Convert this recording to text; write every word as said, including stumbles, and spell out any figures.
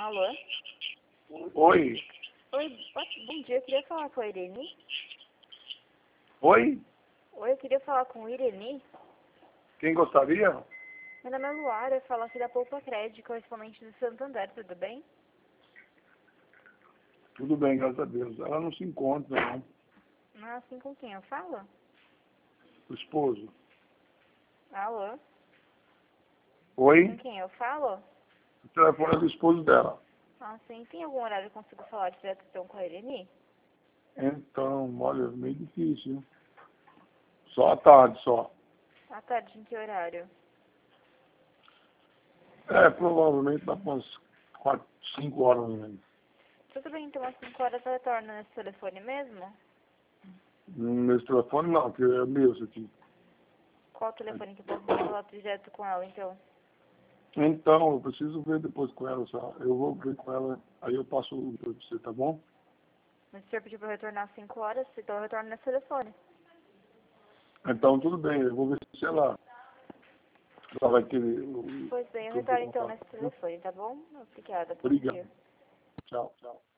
Alô? Oi. Oi, bo- bom dia, eu queria falar com a Irene. Oi? Oi, eu queria falar com a Irene. Quem gostaria? Meu nome é Luara, eu falo aqui da Poupa Crédito, correspondente do Santander, tudo bem? Tudo bem, graças a Deus. Ela não se encontra, não. Não é assim com quem eu falo? O esposo. Alô? Oi? Com quem eu falo? O telefone é do esposo dela. Ah, sim, tem algum horário que eu consigo falar direto então com a Irene? Então, olha, meio difícil. Só à tarde, só. À tarde, em que horário? É, provavelmente dá para umas quatro, cinco horas mesmo. Tudo bem, então às cinco horas eu retorno nesse telefone mesmo? Nesse telefone não, que é meu esse aqui. Qual o telefone que eu posso falar direto com ela, então? Então, eu preciso ver depois com ela, só. Eu vou ver com ela, aí eu passo o para você, tá bom? Mas o senhor pediu pra eu retornar às cinco horas, então eu retorno nesse telefone. Então, tudo bem, eu vou ver se ela, ela vai querer o Pois bem, eu o seu retorno então contato. nesse telefone, tá bom? Obrigada, bom Obrigado. dia. Tchau, tchau.